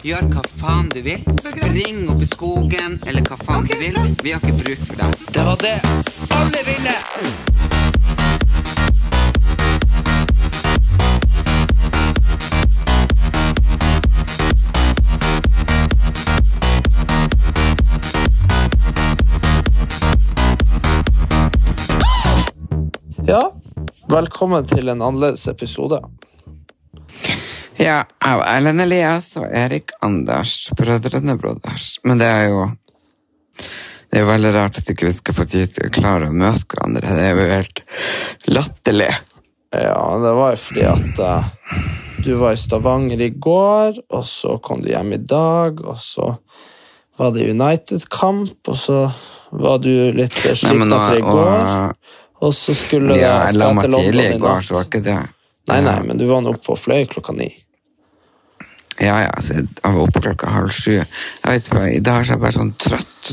Gjør hva faen du vil. Spring opp I skogen, eller hva faen du vil. Vi har ikke bruk for deg. Det var det alle ville! Ja, velkommen til en annerledes episode. Ja, av Erlend Elias og Erik Anders, brødrene broders. Men det er jo veldig rart at ikke vi skal få tid til å klare å møte hverandre. Det er jo helt latterlig. Ja, det var jo fordi at du var I Stavanger I går, og så kom du hjem I dag, og så var det United-kamp, og så var du litt sliten etter I går, og så skulle jeg la meg til London tidlig I I går, natt. så var ikke det. Nei, men du var nå oppe og fløy 9:00. Ja, altså, jeg var oppe 7:30. Jeg vet ikke, I dag er jeg bare sånn trøtt.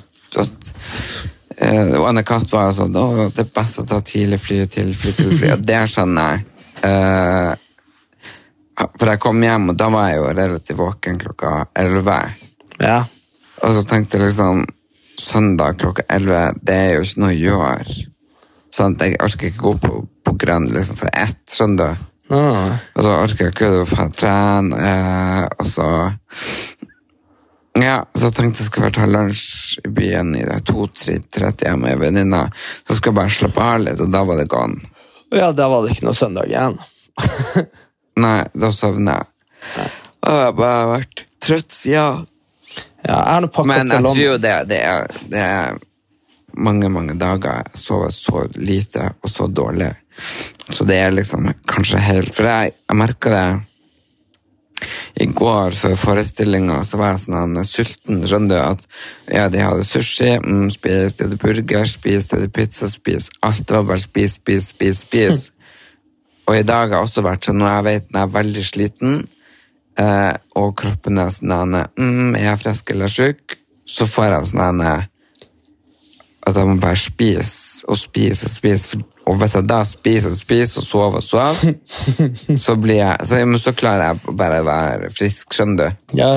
Og Anne-Kat var sånn, det er best å ta tidlig fly, og det skjønner jeg. For jeg kom hjem, og da var jeg jo relativt våken 11:00. Ja. Og så tenkte jeg liksom, søndag 11:00, det er jo ikke noe å gjøre. Sånn at jeg orker ikke gå på grønn liksom, for skjønner du? Og så orker jeg ikke å trene, og så tenkte jeg skulle ta lunsj I byen I 2-3 hjemme med venninna, så skulle jeg bare slappe av litt, og da var det gone. Ja, da var det ikke noe søndag igjen. Nei, da søvner jeg. Og jeg har bare vært trøtt siden. Ja, jeg har nå pakket Men til jeg London. tror jo det er mange dager jeg sover så lite og så dårlig. Så det er liksom kanskje helt... For jeg merket det I går før forestillingen, så var jeg sånn sulten, skjønner du, at ja, de hadde sushi, spis, de hadde burger, spis, de hadde pizza, spis, alt det var bare spis. Og I dag har jeg også vært sånn, når jeg vet når jeg veldig sliten, og kroppen sånn, jeg frisk eller syk, så får jeg sånn at jeg må bare spise, og hvis jeg da spiser og sover, så blir jeg, så klarer jeg bare å være frisk, skjønner du? Ja.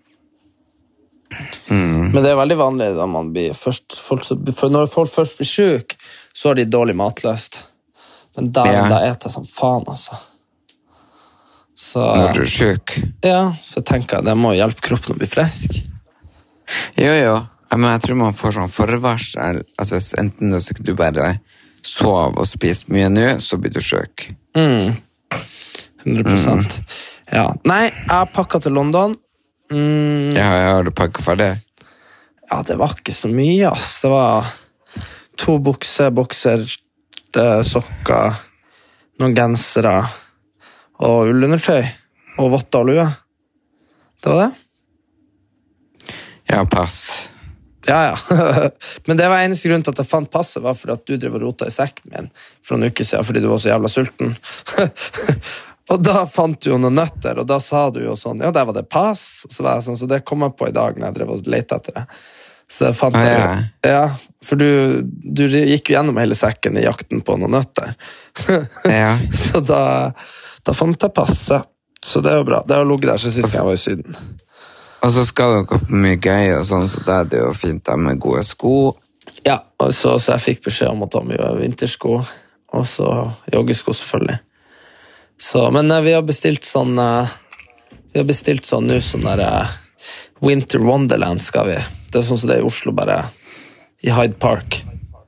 Men det er veldig vanlig da man blir for når folk først blir syk, så har de dårlig matløst. Men da eter jeg som faen, altså. Så, når du er syk? Ja, så tenker jeg det må hjelpe kroppen å bli frisk. Jo. Men jeg tror man får sånn forvarsel, altså enten du bare sov og spiser mye nå, så blir du syk. 100%. Ja. Nei, jeg har pakket til London. Ja, har du pakket ferdig? Ja, det var ikke så mye, ass. Det var 2 bokser, sokker, noen gensere, og ullundertøy, og votter og lue. Det var det. Ja, pass. Ja. Men det var eneste grunn til at jeg fant passet, var fordi at du drev og rota I sekken min for noen uker siden, fordi du var så jævla sulten. Og da fant du jo noen nøtter, og da sa du jo sånn, ja, der var det pass. Så var jeg sånn, så det kom jeg på I dag når jeg drev og lette etter det. Så jeg fant det. Ja, for du gikk jo gjennom hele sekken I jakten på noen nøtter. Ja. Så da fant jeg passet. Så det var bra. Det har ligget der så sist jeg var I Syden. Og så skal du gå på mye gøy og sånn, så da er det jo fint da med gode sko. Ja, og så jeg fikk beskjed om å ta mye vintersko, og så joggesko selvfølgelig. Så, men vi har bestilt sånn nå, sånn der Winter Wonderland skal vi. Det sånn som det I Oslo, bare I Hyde Park.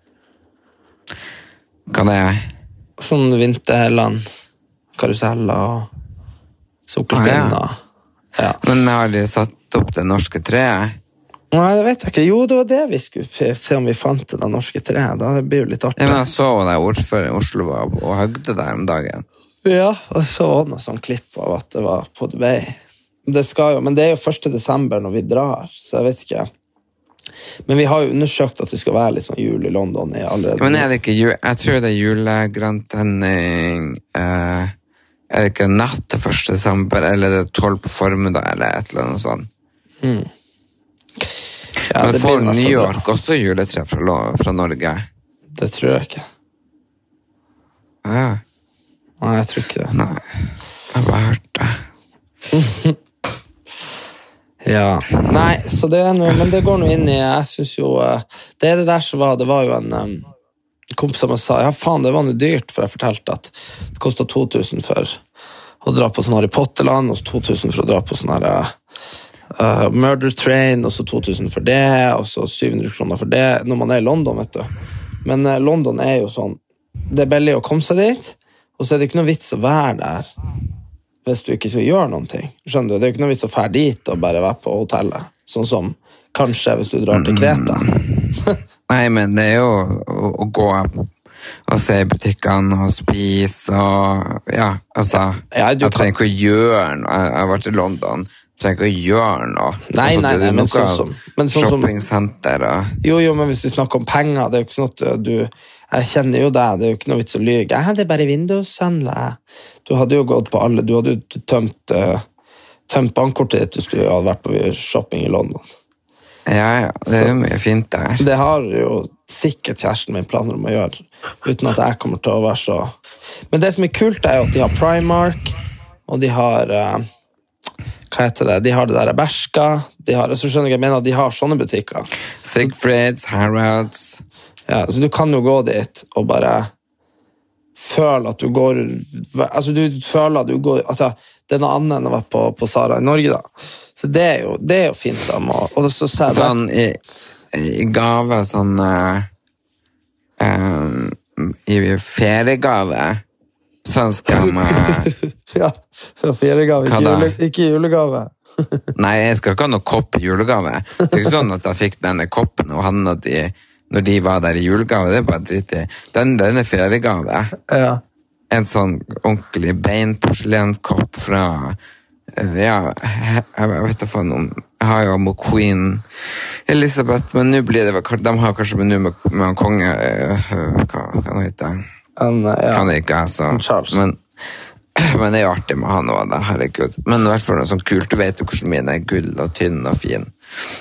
Hva det Sånn vinterland, karuseller og sukkerspinn og... Ja. Men har de satt opp det norske treet? Nei, det vet jeg ikke. Jo, det var det vi skulle se om vi fant det norske treet. Da blir det jo litt artig. Ja, men jeg så det ordfører I Oslo og høgde der om dagen. Ja, og så noe sånn klipp av at det var på vei. Det skal jo, men det er jo 1. desember når vi drar, så jeg vet ikke. Men vi har jo undersøkt at det skal være litt sånn jul I London I allerede. Men er det ikke jul? Jeg tror det julegrønntenning... Er det ikke natt til 1. desember, eller er det 12 på formiddag, eller et eller annet sånt? Ja, men får New York også juletre fra Norge? Det tror jeg ikke. Ja. Nei, jeg tror ikke det. Nei, jeg har bare hørt det. Ja, nei, så det noe, men det går noe inn i, jeg synes jo, det der som var, det var jo en kompis som sa, ja faen, det var noe dyrt, for jeg fortalte at det kostet 2000 for å dra på sånn Harry Potter-land, og så 2000 for å dra på sånn her Murder Train, og så 2000 for det, og så 700 kroner for det, når man i London, vet du. Men London jo sånn, det billig å komme seg dit, og så det ikke noe vits å være der, hvis du ikke skal gjøre noen ting. Skjønner du? Det ikke noe vits å fære dit og bare være på hotellet. Sånn som kanskje hvis du drar til Kreta. Nei, men det jo å gå og se i butikkene og spise og ja, altså jeg trenger ikke å gjøre noe. Jeg har vært i London. Jeg trenger ikke å gjøre noe. Nei, men sånn som shoppingsenter og... Jo, men hvis vi snakker om penger, det jo ikke sånn at du... Jeg kjenner jo deg, det jo ikke noe vits å lyge. Jeg hadde bare Windows-handle. Du hadde jo gått på alle, du hadde jo tømt bankkortet ditt, du skulle jo ha vært på shopping i London. Ja, det jo mye fint der. Det har jo sikkert kjæresten min planer om å gjøre, uten at jeg kommer til å være så... Men det som kult jo at de har Primark, og de har... hva heter det? De har det der Bershka, de har, så skjønner jeg mener at de har sånne butikker. Sigfrids, Harrods... Ja, så du kan jo gå dit og bare føle at du går... Altså, du føler at du går... Altså, det noe annet enn å være på Zara i Norge, da. Så det jo fint, da. Og så ser sånn i gave, sånn... I feriegave, så ønsker jeg meg... ja, feriegave, ikke julegave. Nei, jeg skal ikke ha noe kopp i julegave. Det ikke sånn at jeg fikk denne koppen, og han at når de var der i julegave, det bare dritt i. Den feriegave. Ja. En sånn ordentlig beinporselenskopp fra, ja, jeg vet ikke for noen. Jeg har jo med Queen Elizabeth, men nå blir det, de har kanskje med konge, hva han heter? Han ikke, altså. Charles. Men det jo artig med han også, da, herregud. Men i hvert fall noe sånn kult, du vet jo hvordan mine gull og tynn og fin.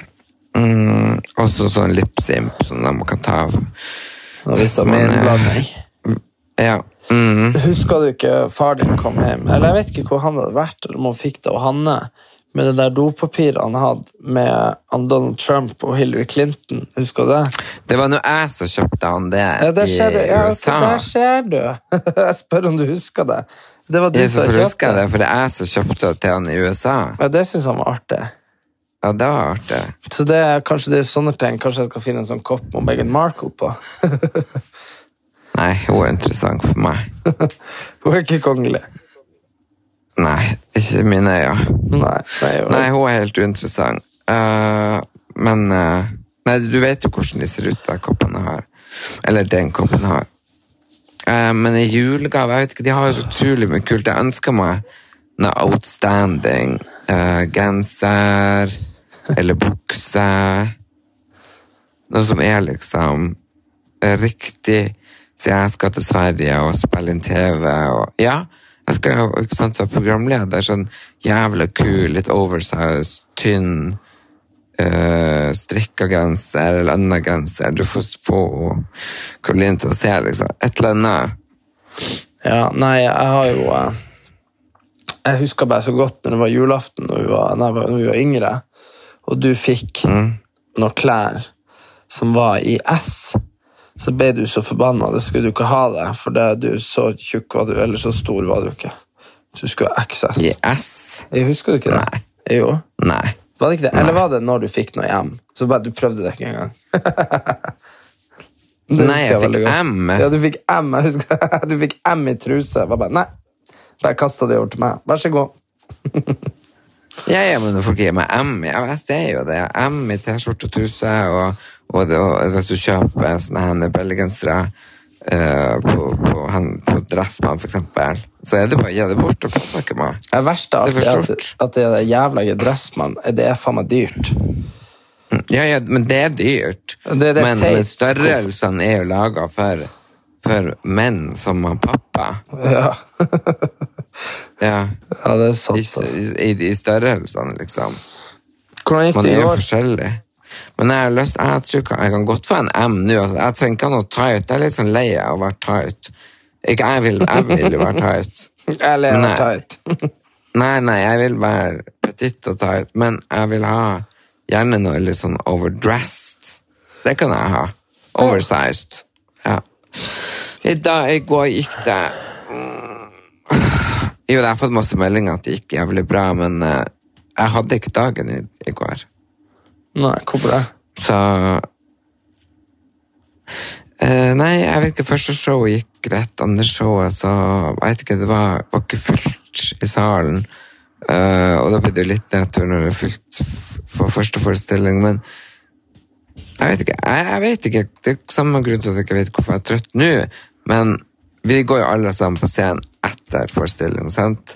Også sånn lipsimp som de kan ta av hvis man ja Husker du ikke far din kom hjem eller jeg vet ikke hvor han hadde vært eller om han fikk det og Hanne med det der dopapiret han hadde med Donald Trump og Hillary Clinton, husker du det? Det var noe jeg som kjøpte han det i USA. Der ser du. Jeg spør om du husker det. Det var du som kjøpte det. For det jeg som kjøpte det til han i USA. Ja, det synes han var artig. Ja, det var artig. Så kanskje det sånne ting, kanskje jeg skal finne en sånn kopp med Meghan Markle på. Nei, hun interessant for meg. Hun ikke kongelig. Nei, ikke mine øyne. Nei, hun helt uinteressant. Men nei, du vet jo hvordan de ser ut der koppene har. Eller den koppen har. Men i julegave, jeg vet ikke, de har jo så utrolig mye kult. Jeg ønsker meg noe outstanding genser eller bukse. Noe som liksom riktig. Så jeg skal til Sverige og spille inn TV. Og, ja, jeg skal jo ikke sant, være programleder. Sånn jævla kul, litt oversized, tynn, strikka genser eller annen genser. Du får få Caroline til å se liksom, et eller annet. Ja, nei, jeg har jo... Jeg husker bare så godt når det var julaften når vi var yngre, og du fikk noen klær som var i S, så ble du så forbannet, det skulle du ikke ha det, for det du så tjukk var du, eller så stor var du ikke. Du skulle ha XS. I S? Jeg husker du ikke det? Nei. Jo. Nei. Var det ikke det? Nei. Eller var det når du fikk noe M? Så bare du prøvde det ikke engang. Nei, jeg fikk M. Ja, du fikk M, jeg husker. Du fikk M i truse. Jeg var bare, nei. Bare kastet det over til meg. Vær så god. Ja, men du får gi meg M. Jeg ser jo det. M i t-skjorte og truse, og hvis du kjøper sånne henne belgensere på Dressmann, for eksempel, så det bare å gi det bort, og passer ikke meg. Det verste at det jævla Dressmann, det faen meg dyrt. Ja, men det dyrt. Men størrelsen jo laget for menn som pappa. Ja. Ja, det sant. I størrelsene, liksom. Hvordan gikk det i år? Man jo forskjellig. Men jeg tror ikke jeg kan godt få en M nå. Altså, jeg trenger ikke noe tight. Jeg litt sånn lei av å være tight. Ikke jeg vil jo være tight. Jeg er lei av å være tight. Nei, jeg vil være ditt og datt, men jeg vil ha gjerne noe litt sånn overdressed. Det kan jeg ha. Oversized. Ja. I går gikk det... Jo, jeg har fått masse meldinger at det gikk jævlig bra, men jeg hadde ikke dagen i går. Nei, hvorfor det? Så... nei, jeg vet ikke, første showet gikk rett, andre showet, så jeg vet ikke, det var ikke fullt i salen, og da ble det litt nedtur når det var fullt for første forestilling, men jeg vet ikke, det er samme grunn til at jeg ikke vet hvorfor jeg er trøtt nå, men vi går jo alle sammen på scenen etter forestilling, sant?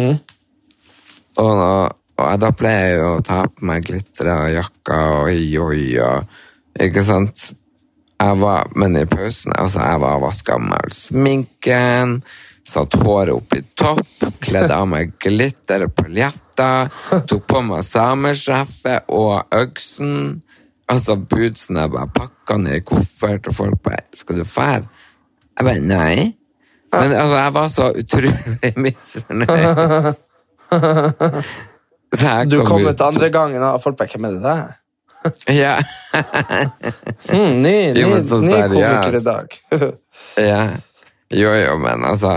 Og da pleier jeg jo å ta på meg glitter og jakka og ikke sant? Men i pausen, altså jeg var vasket med sminken, satt håret opp i topp, kledde av meg glitter og paljetter, tok på meg sameskjeffe og øksen, altså budsen jeg bare pakket ned i koffert, og folk bare, skal du fære? Jeg bare, nei. Men altså, jeg var så utrolig misfornøyd. Du kom ut andre gangen, og folk bare, hvem er det der? Ja. Ny komiker i dag. Ja. Jo, men altså,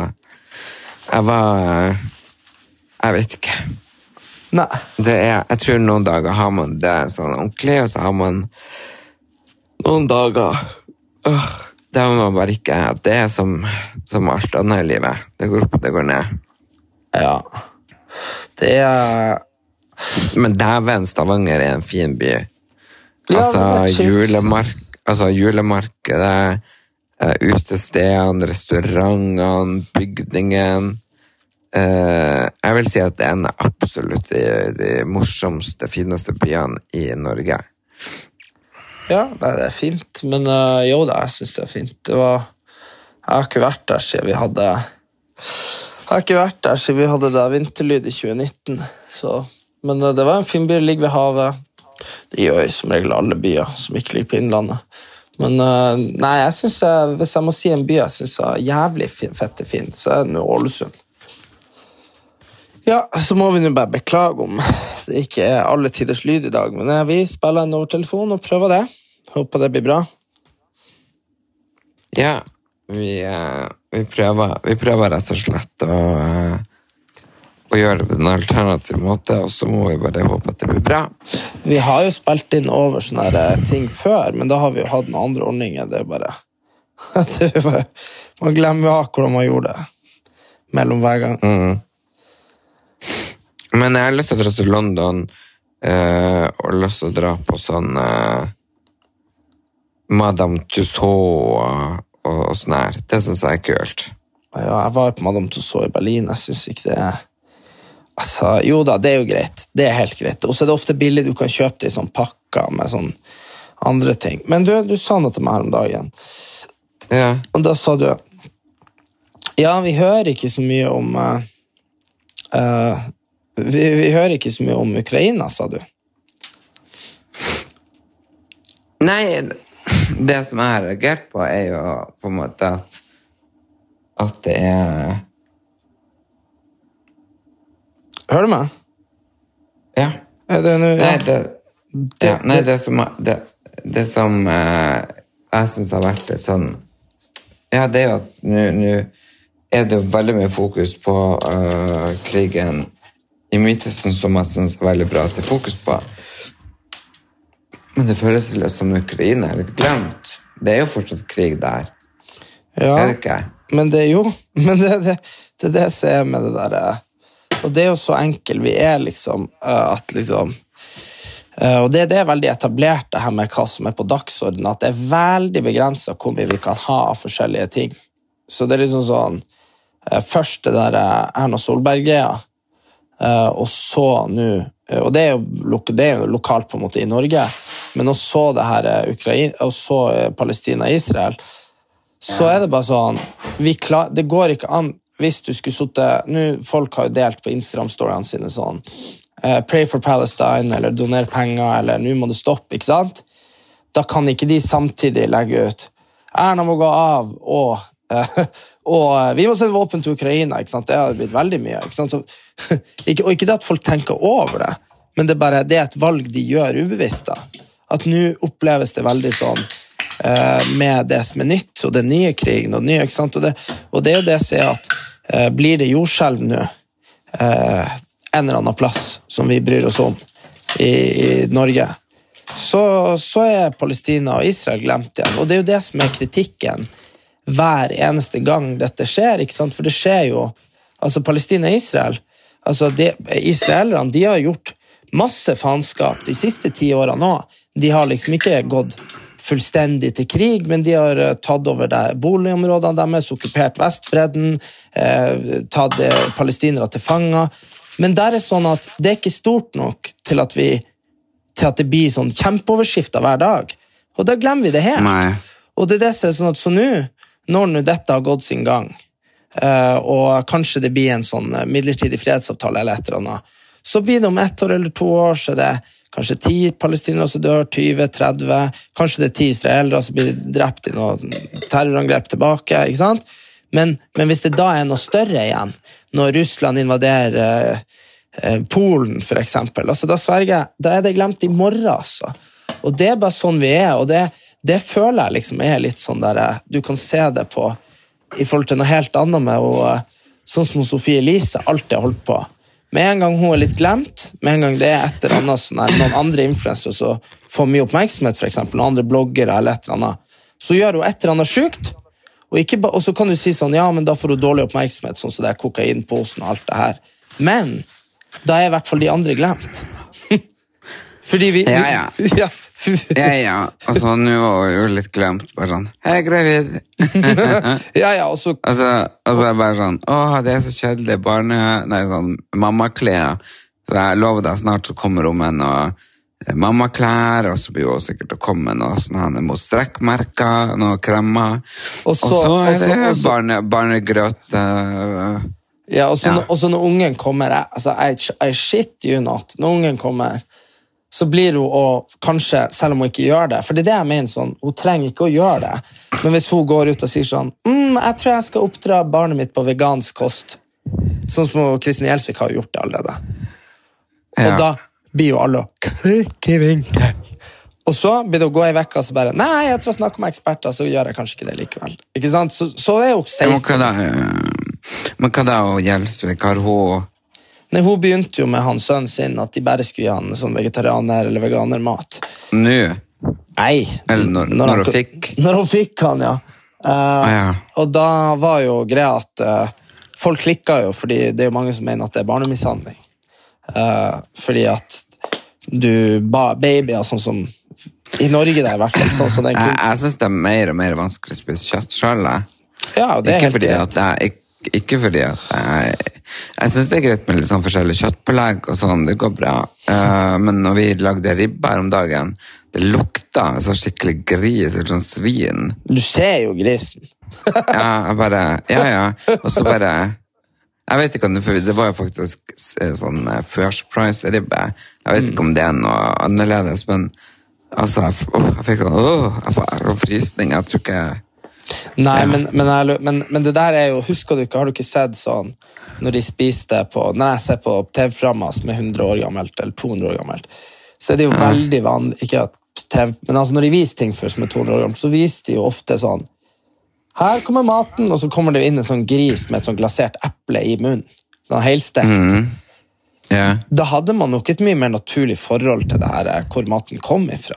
jeg vet ikke. Nei. Jeg tror noen dager har man det sånn ordentlig, og så har man noen dager der man bare ikke det er som alt annet i livet. Det går opp, det går ned. Ja. Det er... Men dæven, Stavanger er en fin by. Ja, julemarkedet, utestedene, restaurantene, bygningen. Jeg vil si at det er en absolutt de morsomste, fineste byene i Norge. Ja, det er fint, men jo da, jeg synes det er fint. Jeg har ikke vært der siden vi hadde det vinterlyd i 2019, så... Men det var en fin by, ligger ved havet. Det gjør jo som regel alle byer som ikke ligger på innlandet. Men nei, jeg synes, hvis jeg må si en by jeg synes er jævlig fett fint, så er det nå Ålesund. Ja, så må vi nå bare beklage om det ikke er alle tiders lyd i dag, men vi spiller en over telefon og prøver det. Håper det blir bra. Ja, vi prøver rett og slett å gjøre det på en alternativ måte, og så må vi bare håpe at det blir bra. Vi har jo spilt inn over sånne ting før, men da har vi jo hatt noen andre ordninger. Det er bare... man glemmer jo hvordan man gjorde det mellom hver gang. Men jeg har lyst til å dra til London og lyst til å dra på sånn Madame Tussauds og sånn her. Det synes jeg er kult. Ja, jeg var på Madame Tussauds i Berlin. Jeg synes ikke det er... Altså, jo da, det er jo greit. Det er helt greit. Og så er det ofte billig du kan kjøpe det i sånn pakker med sånn andre ting. Men du sa noe til meg her om dagen. Ja. Og da sa du... Ja, vi hører ikke så mye om... Vi hører ikke så mye om Ukraina, sa du. Nei, det som jeg har reagert på er jo på en måte at det er... Hører du meg? Ja. Er det nå? Ja. Nei, det som jeg synes har vært litt sånn... Ja, det er jo at nå er det jo veldig mye fokus på krigen i Midtøsten, som jeg synes er veldig bra at det er fokus på. Men det føles litt som Ukraina er litt glemt. Det er jo fortsatt krig der. Ja, er det ikke? Men det er jo... Men det er det som er med det der... Og det er jo så enkelt vi er, liksom, at liksom... Og det er veldig etablert, det her med hva som er på dagsordenen, at det er veldig begrenset hvor mye vi kan ha av forskjellige ting. Så det er liksom sånn... Først det der Erna Solberg-greia, og så nå... Og det er jo lokalt på en måte i Norge, men også det her Ukraina, og så Palestina-Israel, så er det bare sånn... Det går ikke an... Hvis du skulle sitte... Folk har jo delt på Instagram-storyene sine sånn Pray for Palestine, eller doner penger, eller nå må det stoppe, ikke sant? Da kan ikke de samtidig legge ut Erna må gå av, vi må sende våpen til Ukraina, ikke sant? Det har blitt veldig mye, ikke sant? Så, og ikke det at folk tenker over det, men det er et valg de gjør ubevisst da. At nå oppleves det veldig sånn, med det som nytt, og den nye krigen, og det nye, ikke sant? Og det jo det jeg sier at, blir det jordskjelv nå, en eller annen plass som vi bryr oss om i Norge, så Palestina og Israel glemt igjen. Og det jo det som kritikken hver eneste gang dette skjer, ikke sant? For det skjer jo, altså Palestina og Israel, altså israelerne, de har gjort masse faenskap de siste 10 årene nå. De har liksom ikke gått fullstendig til krig, men de har tatt over boligområdene deres, okkupert Vestbredden, tatt palestinere til fanger. Men der sånn at det ikke stort nok til at det blir sånn kjempeoverskrifter hver dag. Og da glemmer vi det helt. Nei. Og det som sånn at så nå, når dette har gått sin gang, og kanskje det blir en sånn midlertidig fredsavtale eller et eller annet, så blir det om 1 år eller 2 år, så det kanskje 10 palestinere som dør, 20, 30, kanskje det 10 israelere som blir drept i noe terrorangrep tilbake, ikke sant? Men hvis det da noe større igjen, når Russland invaderer Polen for eksempel, altså da sverger jeg, da det glemt i morgen altså. Og det bare sånn vi og det føler jeg liksom litt sånn der, du kan se det på i forhold til noe helt annet med, og sånn som Sofie Elise alltid har holdt på. Med en gang hun litt glemt, med en gang det et eller annet sånn der, noen andre influencere som får mye oppmerksomhet for eksempel, noen andre bloggere eller et eller annet, så gjør hun et eller annet sykt, og så kan du si sånn, ja, men da får hun dårlig oppmerksomhet, sånn som det kokainposen og alt det her. Men da i hvert fall de andre glemt. Fordi vi... Ja. Ja. Altså, nå var jeg jo litt glemt, bare sånn, hei, gravid. ja, og så... Altså, jeg bare sånn, det så kjedelig sånn, mammaklær. Så jeg lover deg snart så kommer hun med noe mammaklær, og så blir hun sikkert å komme med noe sånn mot strekkmerker, noe kremmer. Og så det barnegrøt. Ja, og så når ungen kommer, altså, I shit you not, når ungen kommer, så blir hun, og kanskje, selv om hun ikke gjør det, for det jeg mener sånn, hun trenger ikke å gjøre det, men hvis hun går ut og sier sånn, jeg tror jeg skal oppdra barnet mitt på vegansk kost, sånn som Kristin Gjelsvik har gjort det allerede. Ja. Og da blir jo alle og så blir det å gå i vekka, så bare, nei, jeg tror jeg snakker med eksperter, så gjør jeg kanskje ikke det likevel. Ikke sant? Så det jo safe. Men hva da, Gjelsvik, har hun... Nei, hun begynte jo med hans sønn sin at de bare skulle ha en sånn vegetarianer eller veganermat. Nå? Nei. Eller når hun fikk? Når hun fikk han, ja. Ja. Og da var jo greia at folk klikket jo, fordi det jo mange som mener at det barnemishandling. Fordi at du babyer sånn som i Norge det i hvert fall. Sånn som jeg synes det mer og mer vanskelig å spise kjøtt selv. Ja, det ikke helt fordi at ikke fordi at jeg synes det greit med litt sånn forskjellig kjøttpålegg og sånn, det går bra. Men når vi lagde ribba her om dagen, det lukta så skikkelig gris, eller sånn svin. Du ser jo grisen. Ja, og så bare, jeg vet ikke om det var jo faktisk sånn first price ribbe, jeg vet ikke om det noe annerledes, men altså, jeg fikk sånn frysning, jeg tror ikke... Nei, men det der jo, husker du ikke, har du ikke sett sånn, når de spiste når jeg ser på TV-programmer som 100 år gammelt, eller 200 år gammelt, så det jo veldig vanlig, ikke at TV, men altså når de viser ting først som 200 år gammelt, så viser de jo ofte sånn, her kommer maten, og så kommer det inn en sånn gris med et sånn glasert eple i munnen, sånn helstekt. Da hadde man nok et mye mer naturlig forhold til det her, hvor maten kom ifra.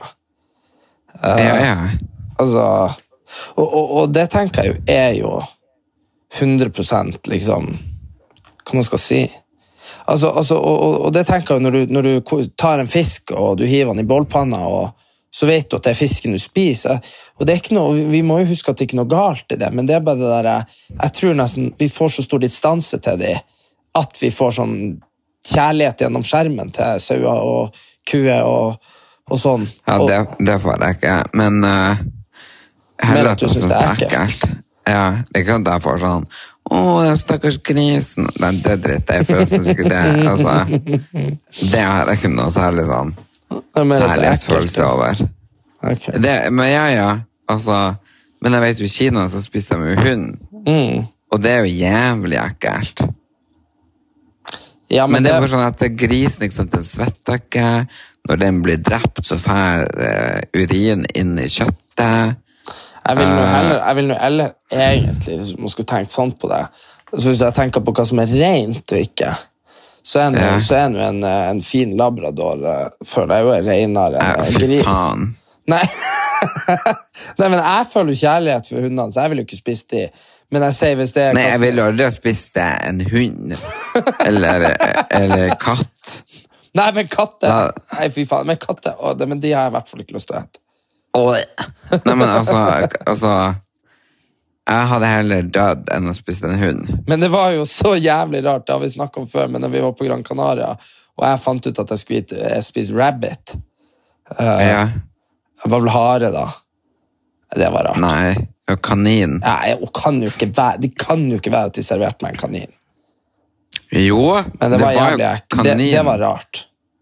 Altså... Og det tenker jeg jo 100% liksom hva man skal si og det tenker jeg når du tar en fisk og du hiver den i bålpanna og så vet du at det fisken du spiser og det ikke noe, vi må jo huske at det ikke noe galt i det, men det bare det der jeg tror nesten vi får så stor distanse til det at vi får sånn kjærlighet gjennom skjermen til sauer og kuer og sånn. Ja, det får jeg ikke, men heller at du synes det ekkelt. Ja, det kan da få sånn det stakkars grisen. Nei, det driter jeg for jeg synes ikke det det har jeg ikke noe særlig sånn særlighetsfølelse over. Okay. Men altså men jeg vet jo i Kina så spiser de jo hund Og det er jo jævlig ekkelt. Ja, Men det er bare sånn at grisen, ikke sant, den svetter ikke. Når den blir drept, så fer urin inn i kjøttet. Jeg vil nå heller egentlig, hvis man skulle tenkt sånn på det, så hvis jeg tenker på hva som er rent og ikke, så er nå en fin labrador, føler jeg jo er renere enn en gris. Fy faen. Nei. Nei, men jeg føler jo kjærlighet for hundene, så jeg vil jo ikke spise de. Men jeg sier hvis det er... Nei, jeg vil aldri ha spist en hund. eller katt. Nei, men katter. Nei, fy faen, men katter. Men de har jeg i hvert fall ikke lyst til å hete. Nei, men altså... Jeg hadde heller dødd enn å spise en hund. Men det var jo så jævlig rart, det har vi snakket om før, men når vi var på Gran Canaria, og jeg fant ut at jeg skulle spise rabbit. Ja. Jeg var vel hare da. Det var rart. Nei, og kanin. Nei, og de kan jo ikke være at de serverte meg en kanin. Jo, men det var jævlig kanin. Det var rart.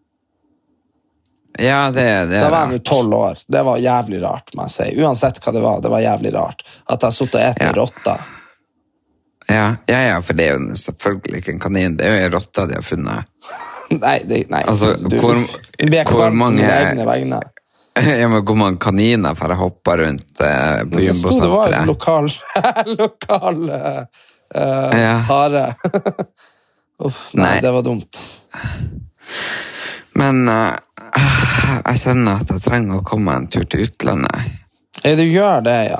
Ja, det er da var jeg jo 12 år. Det var jævlig rart, må jeg si. Uansett hva det var jævlig rart. At jeg satt og etter rotta. Ja, for det er jo selvfølgelig ikke en kanin. Det er jo en rotta de har funnet. Nei. Altså, hvor mange... Ja, men hvor mange kaniner for å hoppe rundt på Jumbo-senteret? Det var jo lokal hare. Uff, nei, det var dumt. Men jeg kjenner at jeg trenger å komme en tur til utlandet. Du gjør det, ja.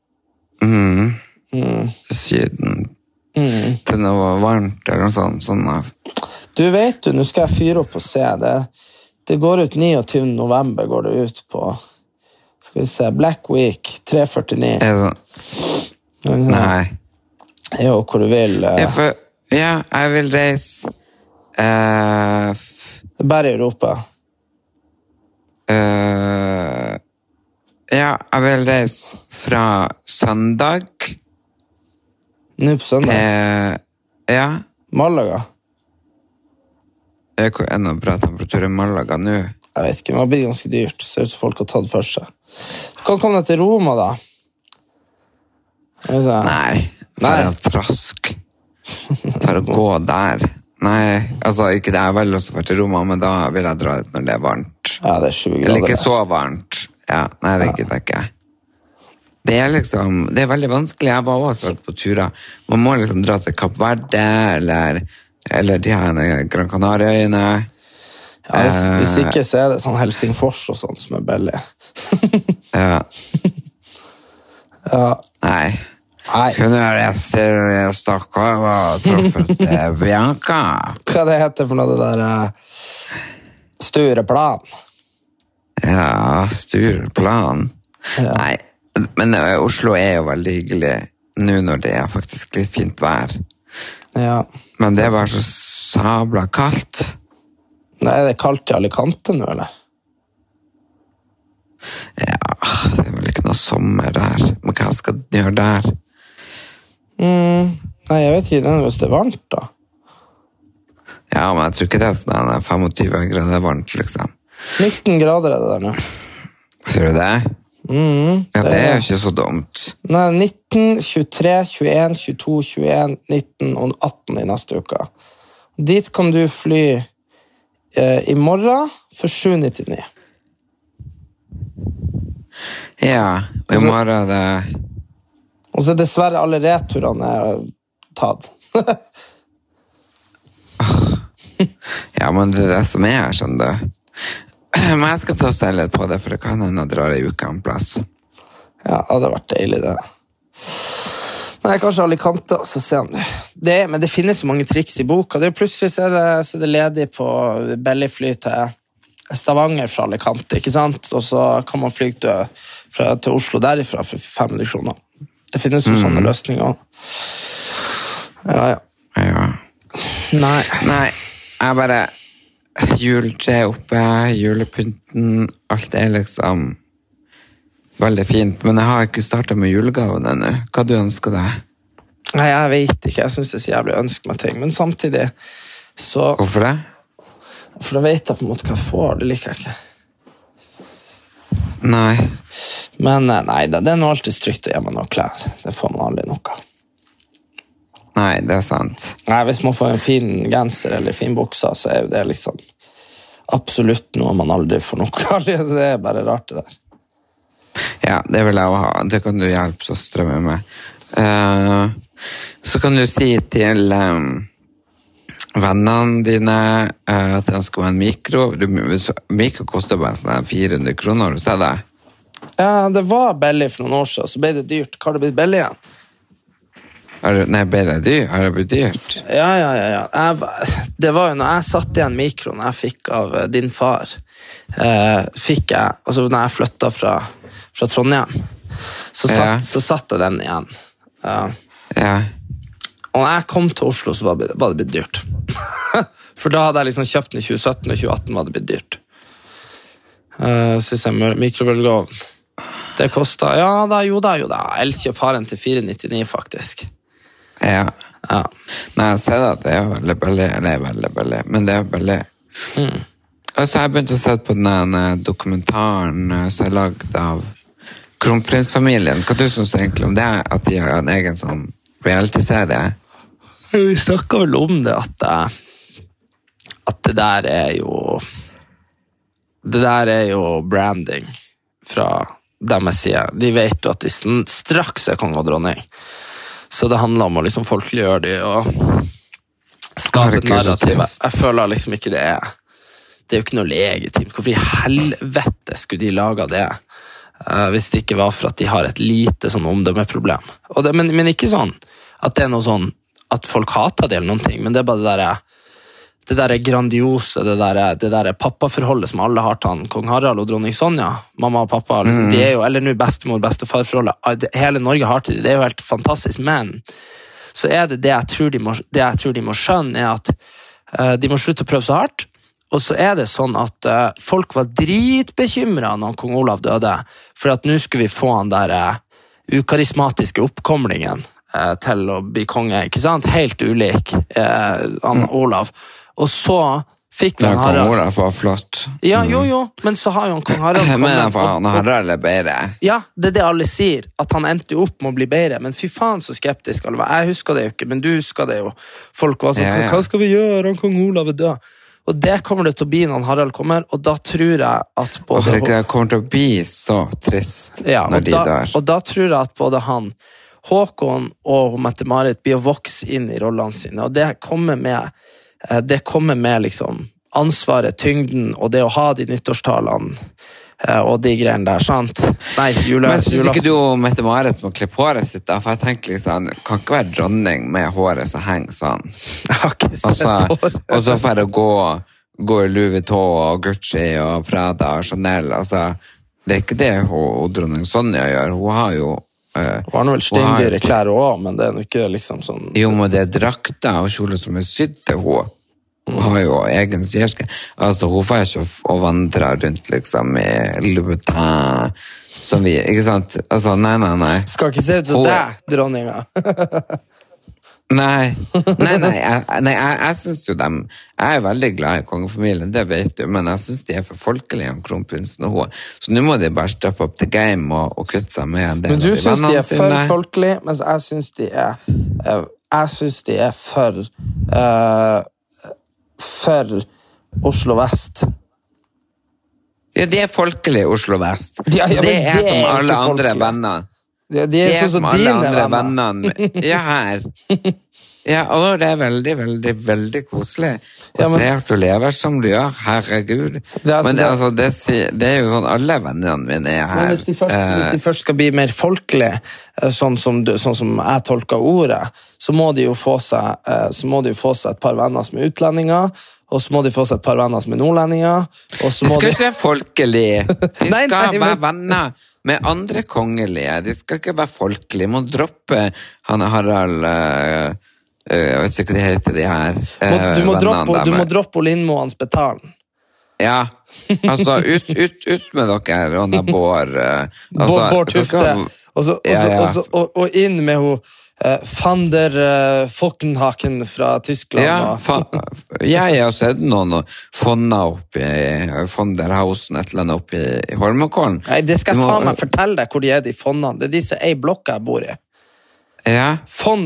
Syden. Til noe varmt eller noe sånt. Du vet jo, nå skal jeg fyre opp og se det. Det går ut 29. november, går det ut på, skal vi se, Black Week, 349. Nei. Jo, hvor du vil. Jeg vil reise... Bare i Europa. Jeg vil reise fra søndag. Nå på søndag? Ja. Malaga? Er det noe bra temperatur i Malaga nå? Jeg vet ikke, men det blir ganske dyrt. Ser ut som folk har tatt for seg. Du kan komme deg til Roma, da. Nei. Bare trask. For å gå der. Nei, altså, ikke det er vel også vært i Roma, men da vil jeg dra dit når det er varmt. Ja, det er 20 grader. Eller ikke så varmt. Ja, nei, det er ikke. Det er liksom, det er veldig vanskelig. Jeg var også vært på turer. Man må liksom dra til Kapp Verde, eller de her Gran Canaria-øyene. Ja, hvis ikke så er det sånn Helsingfors og sånt som er billig. Ja. Nei. Hun er rester i Stockholm og truffet Bianca. Hva det heter for noe det der Stureplan? Ja, Stureplan. Ja. Nei, men Oslo er jo veldig hyggelig nå når det er faktisk litt fint vær. Ja. Men det var så sabla kaldt. Nei, det er kaldt i Alicante nå, eller? Ja, det er vel ikke noe sommer der. Men hva skal du gjøre der? Nei, jeg vet ikke, hvis det er varmt da. Ja, men jeg tror ikke det er sånn 25 grader varmt, liksom. 19 grader er det der nå. Ser du det? Ja, det er jo ikke så dumt. Nei, 19, 23, 21, 22, 21, 19 og 18 i neste uke. Dit kan du fly i morgen for 7,99. Ja, og i morgen er det... Og så dessverre alle returene er tatt. Ja, men det er det som er, skjønner du. Men jeg skal ta og se litt på det, for det kan hende jeg drar i uka en plass. Ja, det hadde vært deilig det. Nei, kanskje Alicante, så se om det. Men det finnes så mange triks i boka. Det er plutselig så er det ledig på bellyfly til Stavanger fra Alicante, ikke sant? Og så kan man fly til Oslo derifra for 500 kroner. Det finnes jo sånne løsninger. Ja. Nei, jeg bare... Juletre oppe, julepynten, alt er liksom veldig fint, men jeg har ikke startet med julegaven ennå. Hva du ønsker deg? Nei, jeg vet ikke, jeg synes det er så jævlig å ønske meg ting, men samtidig så... Hvorfor det? For da vet jeg på en måte hva jeg får, det liker jeg ikke. Nei. Men nei, det er noe alltid strykt å gjemme noe klær, det får man aldri noe. Nei, det er sant. Nei, hvis man får en fin genser eller fin buksa, så er jo det liksom absolutt noe man aldri får noe av. Det er bare rart det der. Ja, det vil jeg også ha. Det kan du hjelpe søstre med. Så kan du si til vennene dine at de skal ha en mikro. Mikro koster bare sånn 400 kroner, du ser det? Ja, det var billig for noen år siden, så ble det dyrt. Hva har det blitt billig igjen? Nei, ble det dyrt? Har det blitt dyrt? Ja. Det var jo når jeg satt igjen mikroen jeg fikk av din far, fikk jeg, altså når jeg flyttet fra Trondheim, så satt jeg den igjen. Ja. Og når jeg kom til Oslo, så var det blitt dyrt. For da hadde jeg liksom kjøpt den i 2017, og 2018 var det blitt dyrt. Synes jeg mikrobølgeovn. Det kostet, jo da. Elkjøp har en til 499 faktisk. Ja. Nei, jeg ser at det er veldig billig, men det er billig. Og så har jeg begynt å se på denne dokumentaren som er laget av kronprinsfamilien. Hva du synes egentlig om det, at de har en egen sånn reality-serie? Vi snakket vel om det, at det der er jo branding fra deres side. De vet jo at de straks er konge og dronning. Så det handler om å liksom folkeliggjøre de og skape et narrativ. Jeg føler liksom ikke det er jo ikke noe legitimt. Hvorfor i helvete skulle de lage det hvis det ikke var for at de har et lite sånn omdømmeproblem? Men ikke sånn at det er noe sånn at folk hater det eller noen ting, men det er bare det der grandiose, det der pappaforholdet som alle har til han, kong Harald og dronning Sonja, mamma og pappa, liksom, de er jo, eller nå bestemor, bestefarforholdet, hele Norge har til det er jo helt fantastisk, men så er det jeg tror de må skjønne, er at de må slutte å prøve så hardt, og så er det sånn at folk var dritbekymret når kong Olav døde, for at nå skulle vi få han der ukarismatiske oppkomlingen til å bli konge, ikke sant? Helt ulik han Olav. Og så fikk vi Harald. Kong Olav var flott. Ja, jo, men så har jo kong Harald kommet. Men han Harald er bedre. Ja, det er det alle sier, at han endte opp med å bli bedre, men fy faen så skeptisk alle var. Jeg husker det jo ikke, men du husker det jo. Folk var sånn, hva skal vi gjøre, kong Olav er død? Og det kommer det til å bli når Harald kommer, og da tror jeg at både... Det kommer til å bli så trist når de dør. Og da tror jeg at både han Håkon og Mette-Marit blir å vokse inn i rollene sine, og det kommer med liksom ansvaret, tyngden, og det å ha de nyttårstalene og de greiene der, sant? Nei, Men synes ikke du Mette-Marit må klippe håret sitt da? For jeg tenker liksom, kan ikke være dronning med håret som henger sånn. Jeg har ikke sett håret. Og så for å gå i Louis Vuitton og Gucci og Prada og Chanel, altså, det er ikke det hun dronning Sonja gjør. Hun har jo hun har vel steindyre klær også, men det er jo ikke liksom sånn... Jo, men det er drakter og kjoler som er sydd til hun. Hun har jo egen syerske. Altså, hun får ikke å vandre rundt liksom i Louis Vuitton som vi, ikke sant? Altså, nei. Skal ikke se ut som deg, dronninga. Nei, jeg synes jo dem, jeg er veldig glad i kongefamilien, det vet du, men jeg synes de er for folkelige om kronprinsen og hun, så nå må de bare steppe opp the game og kutte seg med en del av de vennene sine. Men du synes de er for folkelige, mens jeg synes de er for Oslo Vest. Ja, de er folkelige i Oslo Vest. Ja, det er som alle andre venner. De er sånn som dine venner. Ja, her. Ja, og det er veldig, veldig, veldig koselig å se at du lever som du gjør, herregud. Men det er jo sånn, alle vennene mine er her. Men hvis de først skal bli mer folkelige, sånn som jeg tolker ordet, så må de jo få seg et par venner som er utlendinger, og så må de få seg et par venner som er nordlendinger. De skal ikke være folkelige. De skal være venner med andre kongelige. De skal ikke være folkelige. De må droppe han Harald... jeg vet ikke hva de heter, de her du må droppe Lindmoens Betalen. Ja, altså ut med dere, Ronna Bård. Bård Tufte. Og inn med henne van der Falkenhaken fra Tyskland. Ja, jeg har sett noen fonna opp i Fonderhausen, et eller annet opp i Holmenkollen. Nei, det skal jeg faen meg fortelle deg hvor de er, de fondene. Det er disse ei blokka jeg bor i. Ja.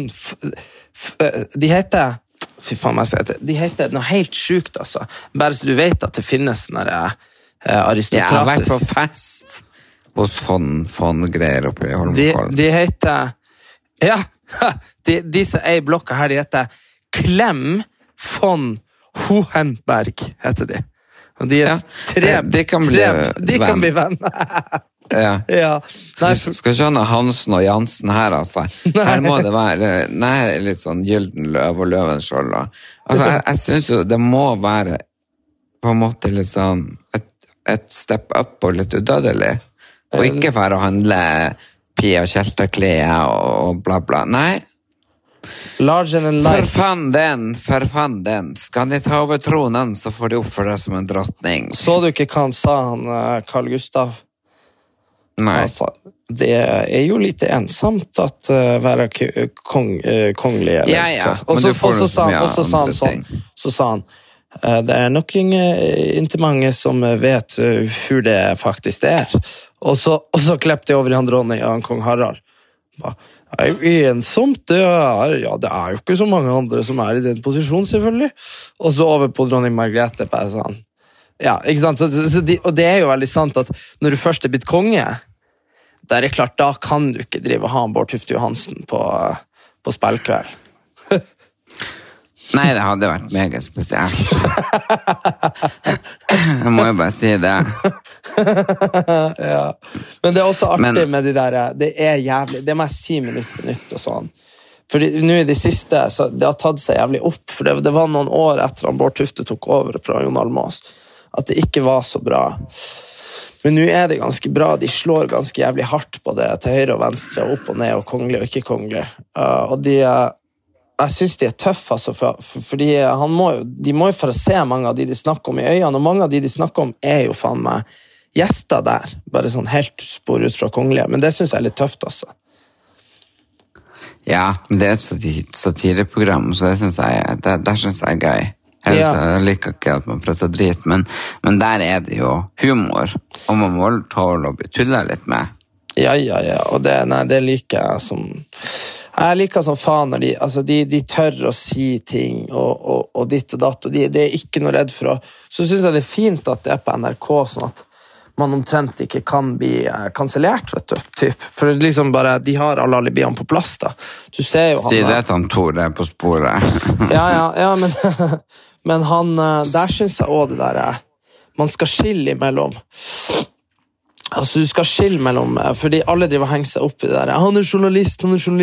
De heter fy faen, de heter noe helt sykt, altså. Bare så du vet at det finnes sånne aristokratiske. Jeg har vært på fest hos fond-greier oppe i Holmenkollen. De heter ja, de som er i blokka her, de heter Klem von Hohenberg, heter de. Og de de kan bli venner. Ja. Skal ikke ha noe Hansen og Jansen her, altså. Her må det være litt sånn gylden løv og løvenskjold. Altså, jeg synes jo det må være på en måte litt sånn et step up og litt udødelig. Og ikke for å handle Pia Kjelterklær og bla bla. Nei. Larger than life. For fan den. Skal de ta over tronen, så får de oppføre deg som en drottning. Så du ikke hva han sa, Carl Gustav? Nei. Altså, det er jo litt ensamt at være kongelig. Ja. Og så sa han sånn, det er nok ikke mange som vet hvor det faktisk er. Og så kleppte jeg over i han dronning og han kong Harald. Det er jo ensomt, det er jo ikke så mange andre som er i den posisjonen, selvfølgelig. Og så over på dronning Margrethe, bare sånn. Ja, ikke sant? Og det er jo veldig sant at når du først er blitt konge, da er det klart, da kan du ikke drive og ha Bård Tufte Johansen på spillkveld. Nei, det hadde vært meget spesielt. Jeg må jo bare si det. Ja. Men det er også artig med de der, det er jævlig, det må jeg si minutt og sånn. For nå i det siste, så det har tatt seg jævlig opp, for det var noen år etter at Bård Tufte tok over fra Jon Almaas, at det ikke var så bra. Men nå er det ganske bra, de slår ganske jævlig hardt på det, til høyre og venstre, opp og ned, og kongelig og ikke kongelig. Og jeg synes de er tøffe, altså, fordi de må jo for å se mange av de snakker om i øynene, og mange av de snakker om er jo faen meg gjester der, bare sånn helt spor ut fra kongelige, men det synes jeg er litt tøft, altså. Ja, men det er et satireprogram, så det synes jeg, der synes jeg er gøy. Jeg liker ikke at man prater drit, men der er det jo humor, og man må tåle å bli tullet litt med. Ja, og det liker jeg som... Jeg liker som faen når de tør å si ting og ditt og datt, og de er ikke noe redd for å... Så synes jeg det er fint at det er på NRK, sånn at man omtrent ikke kan bli kansellert, vet du, typ. For liksom bare, de har alle alibiene på plass, da. Du ser jo han... Si det til han Tore på sporet. Ja, men han... Der synes jeg også det der... Man skal skille imellom... Altså, du skal skille mellom, fordi alle driver og henger seg opp i det der, han er journalist,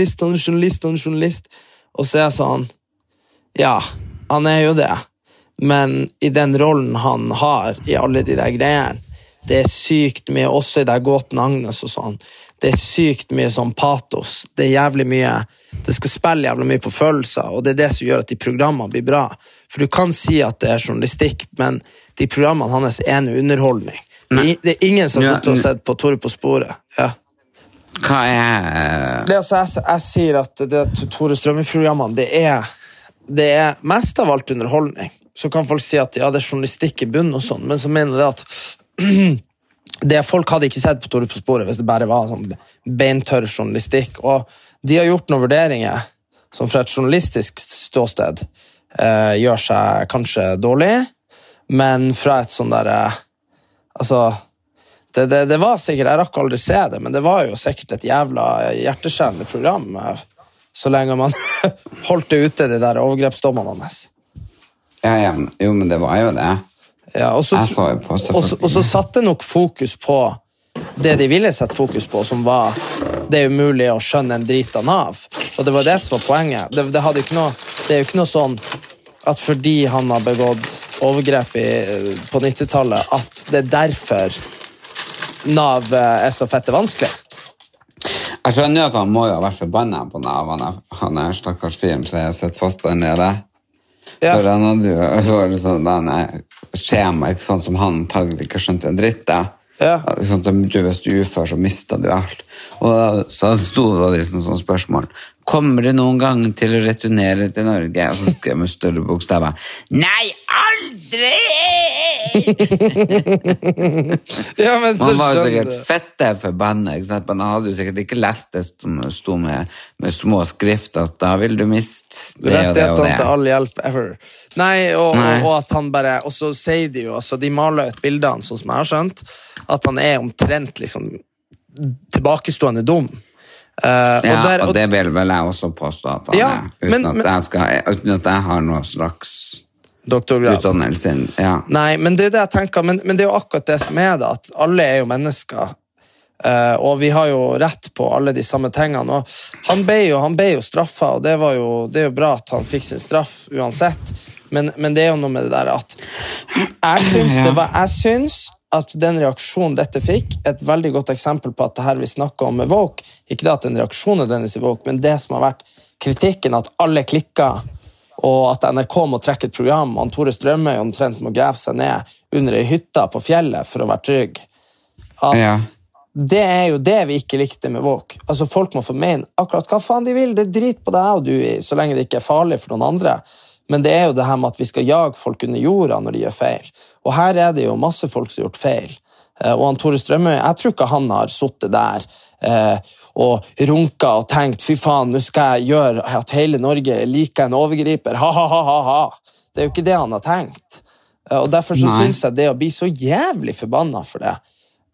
og så er jeg sånn, ja, han er jo det, men i den rollen han har i alle de der greiene, det er sykt mye, også i der Gåten Agnes og sånn, det er sykt mye sånn patos, det er jævlig mye, det skal spille jævlig mye på følelser, og det er det som gjør at de programmene blir bra, for du kan si at det er journalistikk, men de programmene hans er en underholdning. Det er ingen som har sett på Tore på sporet. Ja. Hva er... Jeg sier at det Tore Strømme-programmene, det er mest av alt underholdning. Så kan folk si at ja, det er journalistikk i bunn og sånn, men så mener det at folk hadde ikke sett på Tore på sporet hvis det bare var sånn beintørr journalistikk, og de har gjort noen vurderinger som fra et journalistisk ståsted gjør seg kanskje dårlig, men fra et sånn der... Altså, det var sikkert, jeg rakk aldri se det, men det var jo sikkert et jævla hjerteskjærende program, så lenge man holdt det ute, de der overgrepsdommene hans. Ja, jo, men det var jo det. Ja, og så satte nok fokus på det de ville sette fokus på, som var det er umulig å skjønne en drit av Nav. Og det var det som var poenget. Det er jo ikke noe sånn at fordi han har begått overgrep på 90-tallet, at det er derfor Nav er så fette vanskelig. Jeg skjønner jo at han må jo ha vært forbannet på Nav, han er stakkars fyren, så jeg har sett fast der nede. Ja. For han hadde jo sånn skjema, ikke sånn som han antagelig ikke skjønte en dritt da. Ja. Sånn, hvis du ufør, så mistet du alt. Og så stod det sånn spørsmål. Kommer du noen gang til å returnere til Norge? Og så skrev jeg med større bokstaver. Nei, aldri! Ja, men så Man var jo skjønner sikkert du. fette forbannet, ikke sant? Men han hadde jo sikkert ikke lest det som sto med små skrift, at da vil du miste det og det og Rettighetene til det. all hjelp ever. Nei, Nei. og at han bare, og så sier de jo, altså de maler et bilde av han, sånn som jeg har skjønt, at han er omtrent liksom tilbakestående dum. Ja, og det vil vel jeg også påstå at han Ja, er, uten at jeg har noe slags doktorgrad. utdannelse. Ja. Nei, men det er det jeg tenker, men det er jo akkurat det som er det, at alle er jo mennesker, og vi har jo rett på alle de samme tingene, og han ble jo straffet, og det er jo bra at han fikk sin straff uansett, men det er jo noe med det der at jeg syns at den reaksjonen dette fikk, et veldig godt eksempel på at det her vi snakker om med Woke, ikke det at en reaksjon er dennes i Woke, men det som har vært kritikken, at alle klikker, og at NRK må trekke et program, og Tore Strømøy omtrent må grave seg ned under en hytta på fjellet for å være trygg. At det er jo det vi ikke likte med Woke. Altså folk må få mene akkurat hva faen de vil, det er drit på deg og du i, så lenge det ikke er farlig for noen andre. Men det er jo det her med at vi skal jage folk under jorda når de gjør feil. Og her er det jo masse folk som har gjort feil. Og Tore Strømøy, jeg tror ikke han har suttet der og runket og tenkt, fy faen, nå skal jeg gjøre at hele Norge liker en overgriper, ha. Det er jo ikke det han har tenkt. Og derfor så synes jeg det å bli så jævlig forbannet for det.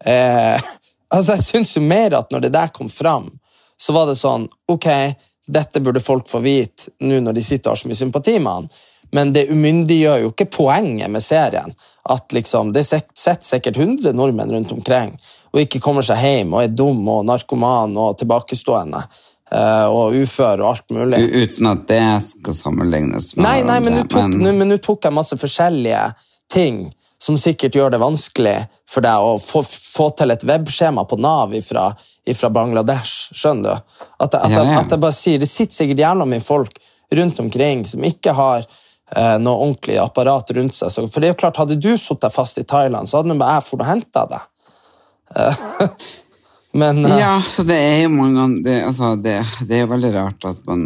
Altså jeg synes jo mer at når det der kom fram, så var det sånn, ok, dette burde folk få vite nå når de sitter og har så mye sympati med han. Men det umyndiggjør jo ikke poenget med serien. At liksom, det setter sikkert 100 nordmenn rundt omkring, og ikke kommer seg hjem, og er dum, og narkoman, og tilbakestående, og ufør, og alt mulig. Uten at det skal sammenlignes med Nei, men nå tok jeg masse forskjellige ting, som sikkert gjør det vanskelig for deg å få til et webskjema på Nav ifra Bangladesh, skjønner du? At jeg bare sier, det sitter sikkert jævla mye folk rundt omkring som ikke har noe ordentlig apparat rundt seg. For det er jo klart, hadde du suttet fast i Thailand, så hadde jeg fått hentet deg. Men, ja, så det er jo mange ganger, det er jo veldig rart at man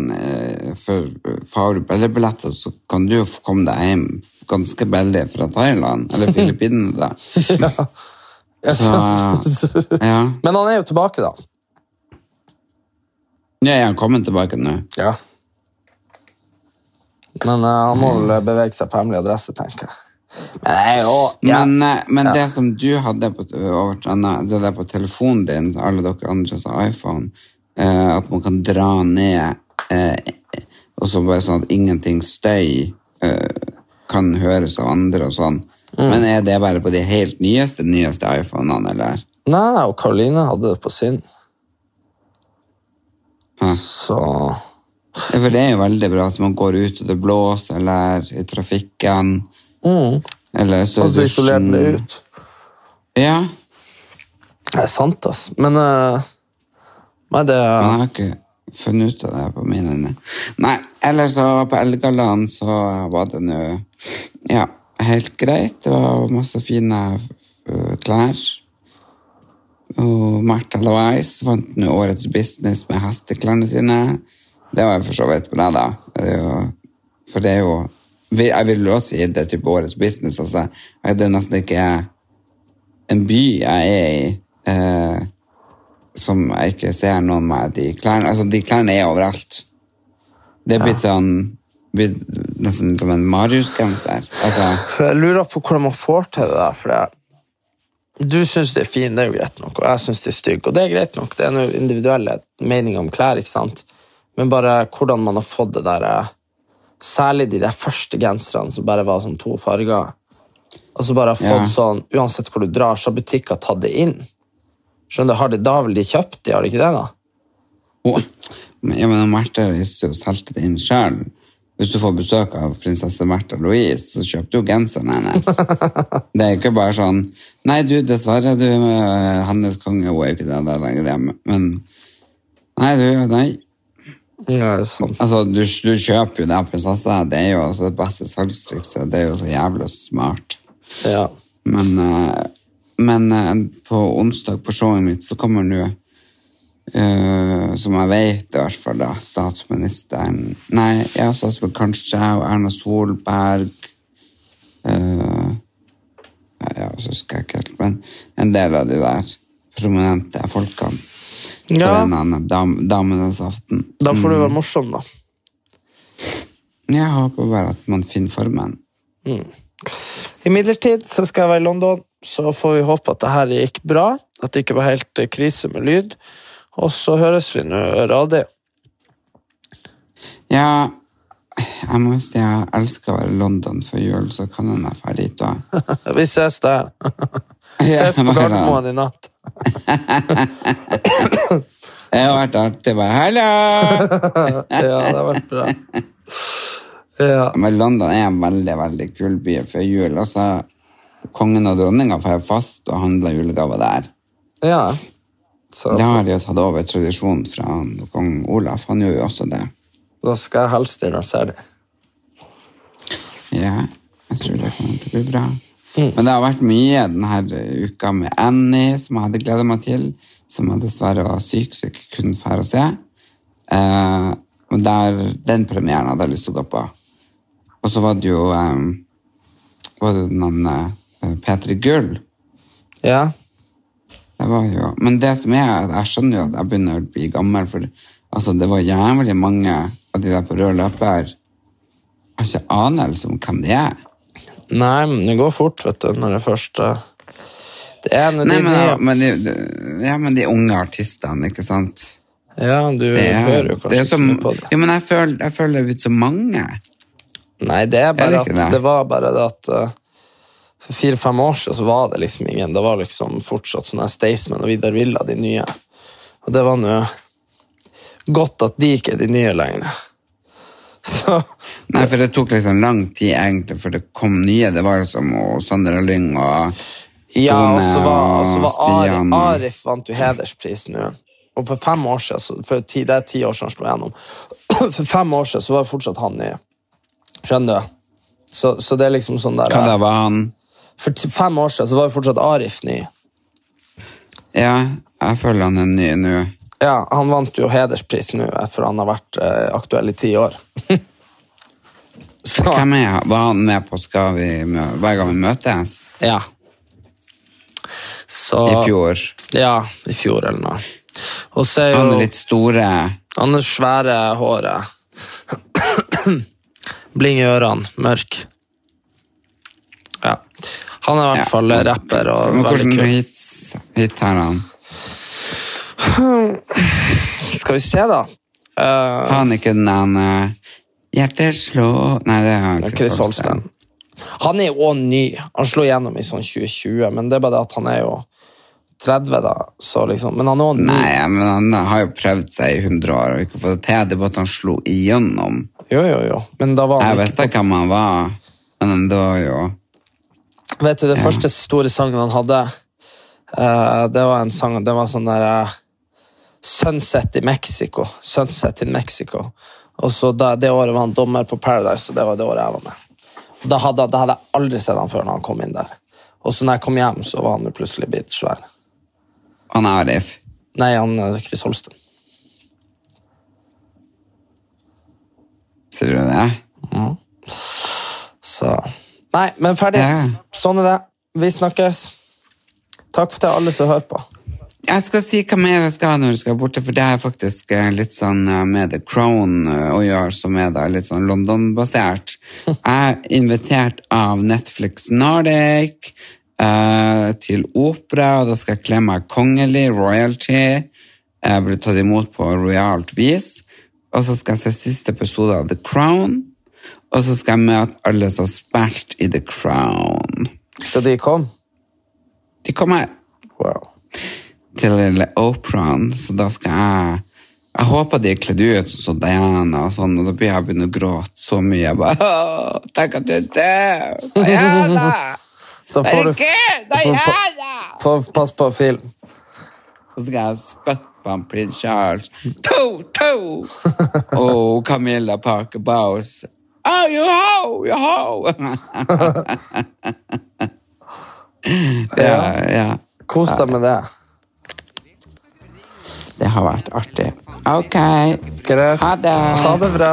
for eller billetter, så kan du jo komme deg hjem ganske billig fra Thailand, eller Filippinene da. Ja. Men han er jo tilbake da. Ja, han kommet tilbake nå. Ja. Men han må vel bevege seg på hemmelig adresse, tenker jeg. Men det som du hadde det der på telefonen din, alle dere andre som har iPhone, at man kan dra ned og så bare sånn at ingenting støy kan høres av andre og sånn. Men er det bare på de helt nyeste iPhonene, eller? Nei, og Karoline hadde det på sin. Så... Ja, for det er jo veldig bra hvis man går ut og det blåser, eller i trafikken, eller så og så isolerer det ut. Ja. Det er sant, ass. Men Men jeg har ikke funnet ut av det på mine. Nei, ellers så på Elgaland så var det nå helt greit. Det var masse fine klær. Og Martha Louise vant nå årets business med hesteklærne sine. Det var jeg for så vidt bra da. For det er jo, jeg vil også si det type årets business, altså. Det er nesten ikke en by jeg er i, som jeg ikke ser noen med de klærne. Altså, de klærne er overalt. Det er blitt nesten som en Marius-genser. Altså. Jeg lurer på hvordan man får til det der, for du synes det er fin, det er jo greit nok, og jeg synes det er stygg, og det er greit nok, det er noe individuelle meninger om klær, ikke sant? Men bare hvordan man har fått det der, særlig de der første genserne som bare var sånn 2 farger, og så bare har fått sånn, uansett hvor du drar, så har butikker tatt det inn. Skjønner du, har det da vel de kjøpt de, har de ikke det da? Ja, men Martha Louise solgte det inn selv. Hvis du får besøk av prinsesse Martha Louise, så kjøper du genseren hennes. Det er ikke bare sånn, nei du, dessverre, du hennes konge, hun er jo ikke det der lenger, men nei. Ja, det er sant. Altså, du kjøper jo det av prinsesse, det er jo altså det beste salgstrikset, det er jo så jævlig smart. Ja. Men på onsdag på showet mitt så kommer nå, som jeg vet i hvert fall da, statsministeren, kanskje, og Erna Solberg, så husker jeg ikke helt, men en del av de der prominente folkene på Ja, denne damenes aften. da får du være morsom da. Jeg håper bare at man finner formen. Imidlertid så skal jeg være i London, så får vi håpe at det her gikk bra, at det ikke var helt krise med lyd, og så høres vi nå radig. Ja, jeg må si jeg elsker å være i London for jul, så kan jeg være ferdig dit da. Vi ses der. Ja, Ses på bare- Gardermoen i natt. Det har vært artig, bare hallo! Ja, det har vært bra. Ja. Men London er en veldig, veldig kul by for jul. Altså, kongen og dronninga får fast og handler julegaver der. Ja. Så Det har de jo tatt over tradisjonen fra kong Olaf. Han gjør jo også det. da skal jeg helst inn og se det. Ja, jeg tror det kommer til å bli bra. Men det har vært mye denne uka med Annie, som jeg hadde gledet meg til, som jeg dessverre var syk, så jeg ikke kunne fære å se. Og den premieren hadde jeg lyst til å gå på. Og så var det jo den P3 Gull. Ja. Det var jo, men det som jeg skjønner jo at jeg begynner å bli gammel, for altså, det var jævlig mange av de der på rød løper. Jeg har ikke anelse om hvem de er. Nei, men det går fort, vet du, når det først... Det er når Nei, de... men de unge artistene, ikke sant? Ja, du hører jo kanskje ikke så mye på det. Ja, men jeg føler det er så mange. Nei, det er bare Er det at ikke det? det var bare det at for 4-5 år siden så var det liksom ingen. Det var liksom fortsatt sånne Staysman og Vidar Villa, de nye. Og det var nå godt at de ikke er de nye lenger. Så... Nei, for det tok liksom lang tid egentlig, for det kom nye. Det var liksom Sondre Lyng og Ja, og Tone så var Stian. Arif vant jo hederspris nå. Og for 5 år siden, det er 10 år siden han slo gjennom, for 5 år siden så var jo fortsatt han nye. Skjønner du? Så det er liksom sånn der... Hva da var han? For 5 år siden så var jo fortsatt Arif ny. Ja, jeg føler han er ny nå. Ja, han vant jo hederspris nå, for han har vært aktuell i 10 år. Så, Hvem er han? Var han med på hver gang vi møtes? ja. Så, I fjor. Ja, i fjor eller noe. Og så er jo... Han er litt store. Han er svære håret. Bling i ørene, mørk. Ja. Han er i hvert fall rapper og Men veldig hvordan kul. hit har han? Skal vi se da. Har han ikke den hjerteslå... Nei, det har han ikke. Chris Holsten. Han er jo også ny. Han slår gjennom i sånn 2020, men det er bare det at han er jo 30 da, så liksom. Men han er også ny. Nei, men han har jo prøvd seg i 100 år og ikke fått det til. Det er bare at han slo igjennom. Jo. Men da var han Jeg visste ikke hvem han var, men da jo... Vet du, den første store sangen han hadde, det var en sang, det var sånn der Sunset in Mexico. Og så det året var han dommer på Paradise, og det var det året jeg var med. Da hadde jeg aldri sett han før når han kom inn der. Og så når jeg kom hjem, så var han jo plutselig blitt svær. Han er Arif. Nei, han er Chris Holsten. Ser du det? Så... Nei, men ferdig. Ja. Sånn er det. Vi snakkes. Takk for til alle som hører på. Jeg skal si hva mer jeg skal når du skal borte, for det er faktisk litt sånn med The Crown å gjøre, som er da litt sånn London-basert. Jeg er invitert av Netflix Nordic til opera, og da skal jeg kle meg kongelig, royalty. Jeg ble tatt imot på royalt vis, og så skal jeg se siste episode av The Crown, og så skal jeg møte alle som har spilt i The Crown. Skal de komme? De kommer Wow. til lille Oprah, så da skal jeg håper de er kledd ut som Diana og sånn, og da blir jeg begynne å gråte så mye. Jeg bare, tenk at du er død! Diana! Da får du... Diana! Pass på film. Så skal jeg spytte på han prins Charles. To! Og Camilla Parker Bowles. Oh, you ho! Ja. Kos deg med det. Det har vært artig. Ok. Greit. Ha det. Ha det bra.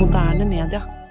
Moderne media.